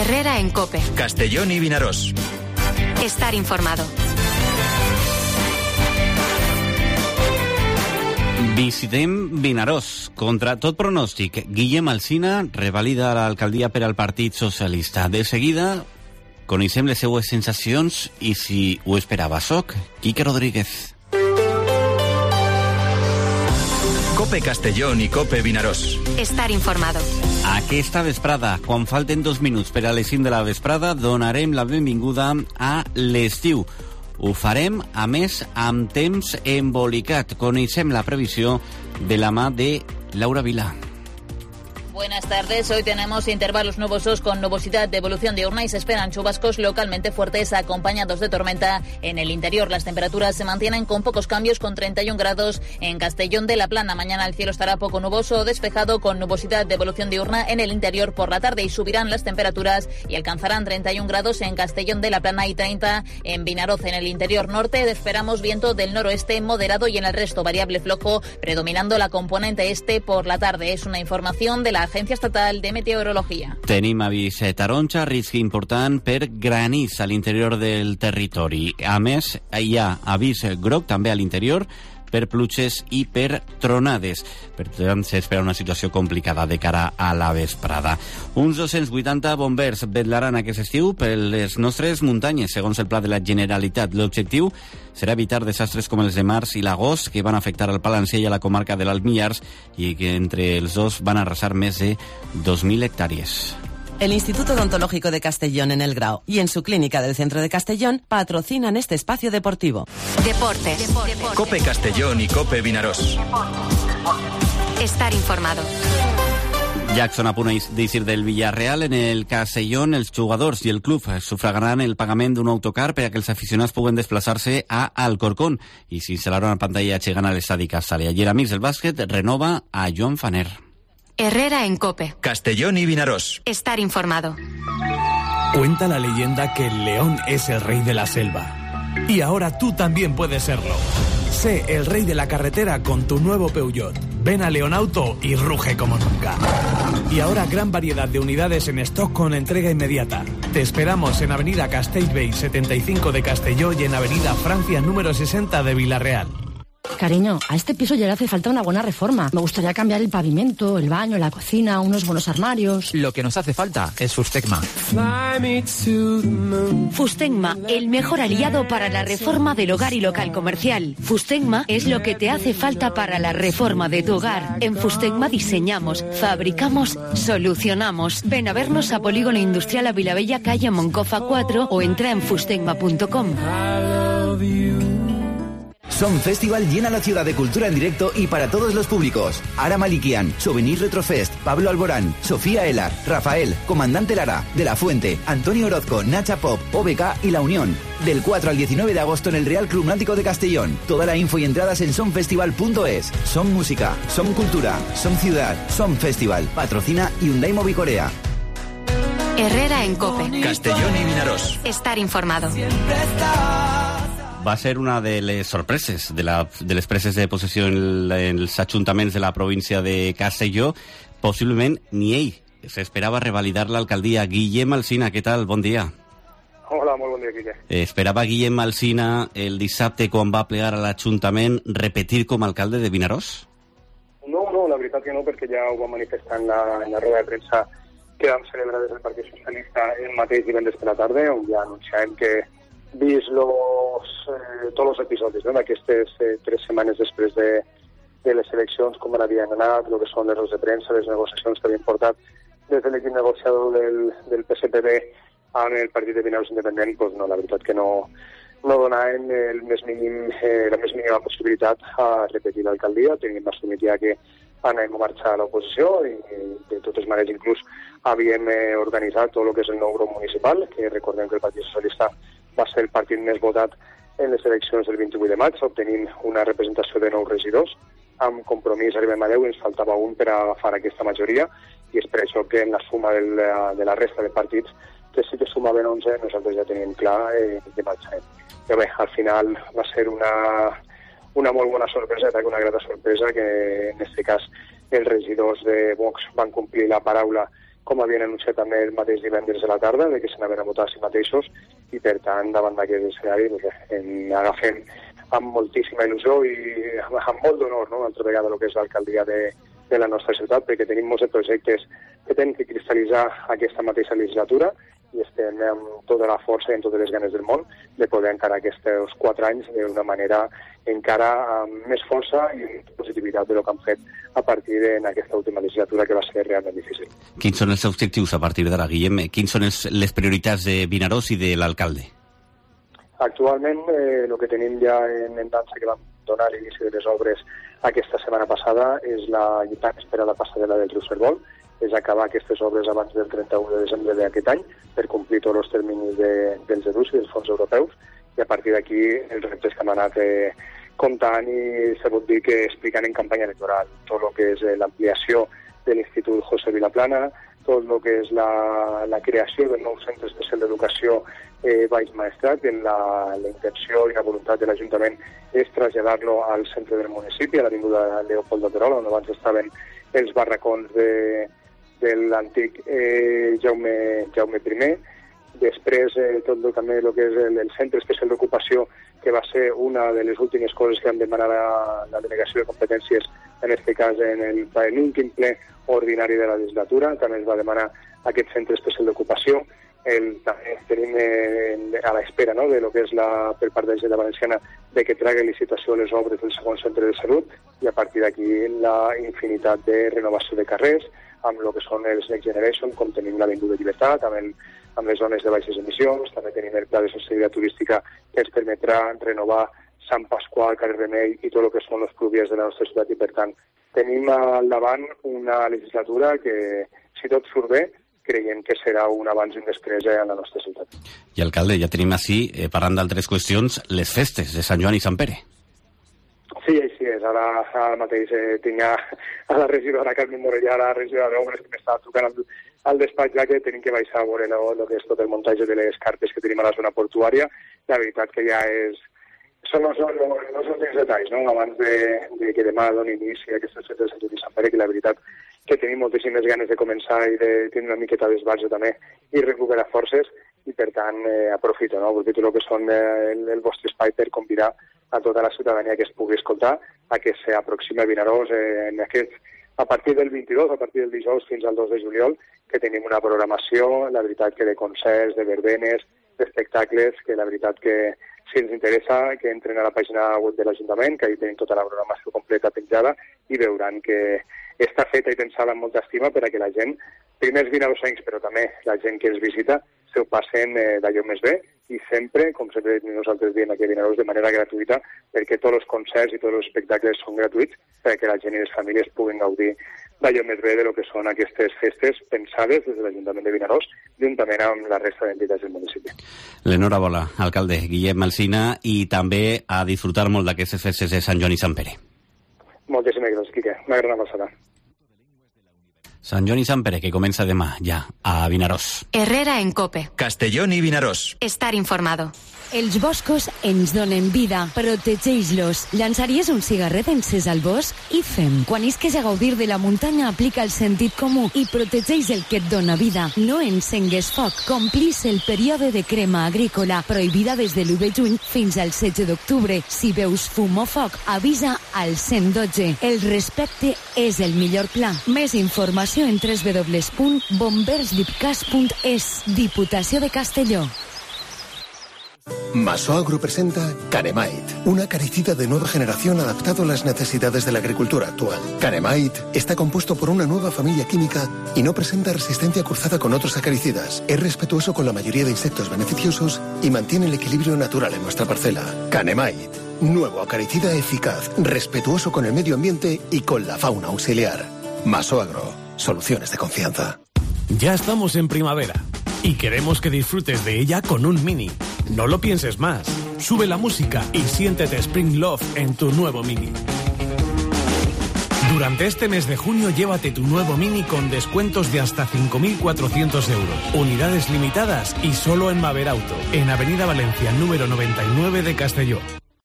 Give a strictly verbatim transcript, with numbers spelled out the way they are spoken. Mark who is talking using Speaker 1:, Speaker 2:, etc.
Speaker 1: Herrera en COPE.
Speaker 2: Castellón y Vinaròs.
Speaker 1: Estar informado.
Speaker 3: Visitem Vinaròs. Contra tot pronòstic, Guillem Alsina revalida l'alcaldia per al Partit Socialista. De seguida, coneixem les seues sensacions i si ho esperava. Soc Quique Rodríguez.
Speaker 2: COPE Castellón i COPE Vinaròs.
Speaker 1: Estar informado.
Speaker 3: Aquesta vesprada, quan falten dos minuts per a les cinc de la vesprada, donarem la benvinguda a l'estiu. Ho farem, a més, amb temps embolicat. Coneixem la previsió de la mà de Laura Vilà.
Speaker 4: Buenas tardes. Hoy tenemos intervalos nubosos con nubosidad de evolución diurna y se esperan chubascos localmente fuertes acompañados de tormenta. En el interior las temperaturas se mantienen con pocos cambios, con treinta y un grados en Castellón de la Plana. Mañana el cielo estará poco nuboso o despejado con nubosidad de evolución diurna en el interior por la tarde y subirán las temperaturas y alcanzarán treinta y un grados en Castellón de la Plana y treinta en Vinaròs. En el interior norte esperamos viento del noroeste moderado y en el resto variable flojo, predominando la componente este por la tarde. Es una información de la Agencia Estatal de Meteorologia.
Speaker 3: Tenim avís taronja, risc important per granís a l'interior del territori. A més, hi ha avís groc també a l'interior per pluges i per tronades. Per tant, s'espera una situació complicada de cara a la vesprada. Uns dos-cents vuitanta bombers vetlaran aquest estiu per les nostres muntanyes, segons el pla de la Generalitat. L'objectiu serà evitar desastres com els de març i l'agost, que van afectar al Palancell i a la comarca de l'Alt Millars i que entre els dos van arrasar més de dos mil hectàrees.
Speaker 5: El Instituto Odontológico de Castellón en El Grao y en su clínica del centro de Castellón patrocinan este espacio deportivo.
Speaker 1: Deportes. Deportes.
Speaker 2: COPE Castellón y COPE Vinaròs.
Speaker 1: Estar informado.
Speaker 3: Jackson a punt d'eixir del Villarreal. En el Castellón, els jugadors i el club sufragaran el pagament d'un autocar per a que els aficionats puguen desplaçar-se a Alcorcón i s'instal·laran una pantalla gegant a l'estadi Casale. Ayer Amics del Bàsquet renova a Joan Faner.
Speaker 1: Herrera en COPE.
Speaker 2: Castellón y Vinaròs.
Speaker 1: Estar informado.
Speaker 6: Cuenta la leyenda que el león es el rey de la selva. Y ahora tú también puedes serlo. Sé el rey de la carretera con tu nuevo Peugeot. Ven a Leonauto y ruge como nunca. Y ahora gran variedad de unidades en stock con entrega inmediata. Te esperamos en Avenida Castellbell setenta y cinco de Castelló y en Avenida Francia número sesenta de Villarreal.
Speaker 7: Cariño, a este piso ya le hace falta una buena reforma. Me gustaría cambiar el pavimento, el baño, la cocina, unos buenos armarios.
Speaker 8: Lo que nos hace falta es Fustecma.
Speaker 9: Fustecma, el mejor aliado para la reforma del hogar y local comercial. Fustecma es lo que te hace falta para la reforma de tu hogar. En Fustecma diseñamos, fabricamos, solucionamos. Ven a vernos a Polígono Industrial a Vilabella, calle Moncofa cuatro o entra en fustecma punto com.
Speaker 10: Som Festival llena la ciudad de cultura en directo y para todos los públicos. Ara Malikian, Souvenir Retrofest, Pablo Alborán, Sofía Elar, Rafael, Comandante Lara, De la Fuente, Antonio Orozco, Nacha Pop, O B K y La Unión. Del cuatro al diecinueve de agosto en el Real Club Náutico de Castellón. Toda la info y entradas en somfestival punto es. Som música, som cultura, som ciudad, som festival. Patrocina Hyundai Mobicorea.
Speaker 1: Herrera en COPE.
Speaker 2: Castellón y Vinaròs.
Speaker 1: Estar informado.
Speaker 3: Va ser una de les sorpreses de, la, de les preses de possessió en, en els ajuntaments de la província de Castelló. Possiblement ni ell s'esperava revalidar l'alcaldia. Guillem Alsina, què tal? Bon dia.
Speaker 11: Hola, molt bon dia, Quique.
Speaker 3: Esperava Guillem Alsina el dissabte quan va plegar a l'Ajuntament repetir com a alcalde de Vinaròs?
Speaker 11: No, no, la veritat que no, perquè ja ho va manifestar en la, en la roda de premsa que vam celebrar des del Partit Socialista el mateix divendres per la tarda, on ja anunciàvem que vist los, eh, tots els episodis no? d'aquestes eh, tres setmanes després de, de les eleccions, com havien anat, el que són les rodes de premsa, les negociacions que havien portat des de l'equip negociador del, del P S P B amb el Partit de Vinaròs Independent, pues no, la veritat que no, no donaven el més mínim, eh, la més mínima possibilitat a repetir l'alcaldia. Teníem assumit ja que anem a marxar a l'oposició i, i de totes maneres inclús havíem eh, organitzat tot el que és el nou grup municipal, que recordem que el Partit Socialista va ser el partit més votat en les eleccions del vint-i-vuit de maig, obtenint una representació de nou regidors. Amb Compromís arribem a deu, ens faltava un per a agafar aquesta majoria, i és per això que en la suma de la, de la resta de partits, que sí que sumaven onze, nosaltres ja teníem clar eh, que marxarem. Però bé, al final va ser una, una molt bona sorpresa, una grata sorpresa, que en aquest cas els regidors de Vox van complir la paraula com havien anunciat també el mateix divendres a la tarda, de que se n'anaven a votar a si mateixos, i per tant, davant d'aquest escenari, en agafem amb moltíssima il·lusió i amb molt d'honor, no?, altra vegada, el que és l'alcaldia de, de la nostra ciutat, perquè tenim molts projectes que tenen que cristal·litzar aquesta mateixa legislatura, i estem amb tota la força i amb totes les ganes del món de poder encarar aquests quatre anys d'una manera encara amb més força i positivitat del que han fet a partir d'aquesta última legislatura, que va ser realment difícil.
Speaker 3: Quins són els objectius a partir d'ara, Guillem? Quins són els, les prioritats de Vinaròs i de l'alcalde?
Speaker 11: Actualment, eh, el que tenim ja en, en dansa, que vam donar l'inici de les obres aquesta setmana passada, és la tan esperada passarel·la del riu Cerbol, és acabar aquestes obres abans del trenta-u de desembre d'aquest any per complir tots els terminis de, dels E D U S i dels fons europeus, i a partir d'aquí els reptes que hem anat eh, comptant i se pot dir que explicant en campanya electoral tot el que és eh, l'ampliació de l'Institut José Vilaplana, tot el que és la, la creació del nou centre especial d'educació eh, Baix Maestrat, en la, la intenció i la voluntat de l'Ajuntament és traslladar-lo al centre del municipi, a l'avinguda Leopoldo Terol, on abans estaven els barracons de de l'antic eh, Jaume, Jaume I. Després, eh, tot el, també el que és el, el Centre Especial d'Ocupació, que va ser una de les últimes coses que vam demanar a la delegació de competències, en aquest cas en el penúltim ple ordinari de la legislatura. També es va demanar aquest Centre Especial d'Ocupació. El, també tenim eh, a l'espera, no?, de lo que és la, per part de la Generalitat Valenciana, de que tragui licitació les obres del segon centre de salut, i a partir d'aquí la infinitat de renovació de carrers, amb el que són els Next Generation, com tenim l'Avinguda Llibertat, amb, el, amb les zones de baixes emissions. També tenim el pla de sostenibilitat turística, que ens permetrà renovar Sant Pasqual, Carrer Remei i tot el que són les pluvies de la nostra ciutat, i per tant tenim al davant una legislatura que, si tot surt bé, creiem que serà un abans i un després a la nostra ciutat.
Speaker 3: I, alcalde, ja tenim així, eh, parlant d'altres qüestions, les festes de Sant Joan i Sant Pere.
Speaker 11: Sí, així és. Ara, ara mateix eh, tinc a, a la regidora Carmen Morellà, a la regidora d'Obres, que m'està trucant al, al despatx, ja que tenim que baixar a veure el que és tot el muntatge de les carpes que tenim a la zona portuària. La veritat que ja és... Són els, els, els últims detalls, no?, abans de, de que demà doni inici a aquestes festes de Sant Joan i Sant Pere, que la veritat que tenim moltíssimes ganes de començar i de tenir una miqueta d'esbarge també i recuperar forces, i per tant eh, aprofito, no?, aprofito el que són eh, el, el vostre espai per convidar a tota la ciutadania que es pugui escoltar a que s'aproximi a Vinaròs eh, en aquest, a partir del vint-i-dos, a partir del dijous fins al dos de juliol, que tenim una programació, la veritat que de concerts, de verbenes, d'espectacles, que la veritat que si ens interessa que entren a la pàgina web de l'Ajuntament, que ahí tenim tota la programació completa penjada, i veuran que està feta i pensada amb molta estima per a que la gent, primer els vinarossencs, però també la gent que ens visita, se ho passen eh, d'allò més bé, i sempre, com sempre nosaltres diem aquí a Vinaròs, de manera gratuïta, perquè tots els concerts i tots els espectacles són gratuïts, perquè la gent i les famílies puguin gaudir d'allò més bé de lo que són aquestes festes pensades des de l'Ajuntament de Vinaròs, juntament amb la resta d'entitats del municipi.
Speaker 3: L'enhorabona, alcalde Guillem Alsina, i també a disfrutar molt d'aquestes festes de Sant Joan i Sant Pere.
Speaker 11: Moltíssimes gràcies, Quique. Una gran abraçada.
Speaker 3: Sant Joan i Sant Pere, que comença demà, ja, a Vinaròs.
Speaker 1: Herrera en COPE.
Speaker 2: Castellón i Vinaròs.
Speaker 1: Estar informado.
Speaker 9: Els boscos ens donen vida. Protegeix-los. Llançaries un cigarret encès al bosc? I fem. Quan isques a gaudir de la muntanya, aplica el sentit comú i protegeix el que et dona vida. No encengues foc. Complís el període de crema agrícola, prohibida des de l'u de juny fins al setze d'octubre. Si veus fum o foc, avisa al cent dotze. El respecte és el millor pla. Més informació en w w w punt bombers lipcas punt es. Diputació de Castelló.
Speaker 12: Masoagro presenta Canemite, una acaricida de nueva generación adaptado a las necesidades de la agricultura actual. Canemite está compuesto por una nueva familia química y no presenta resistencia cruzada con otros acaricidas. Es respetuoso con la mayoría de insectos beneficiosos y mantiene el equilibrio natural en nuestra parcela. Canemite, nuevo acaricida eficaz, respetuoso con el medio ambiente y con la fauna auxiliar. Masoagro, soluciones de confianza.
Speaker 6: Ya estamos en primavera y queremos que disfrutes de ella con un Mini. No lo pienses más. Sube la música y siéntete Spring Love en tu nuevo Mini. Durante este mes de junio, llévate tu nuevo Mini con descuentos de hasta cinco mil cuatrocientos euros. Unidades limitadas y solo en Maverauto, en Avenida Valencia, número noventa y nueve de Castelló.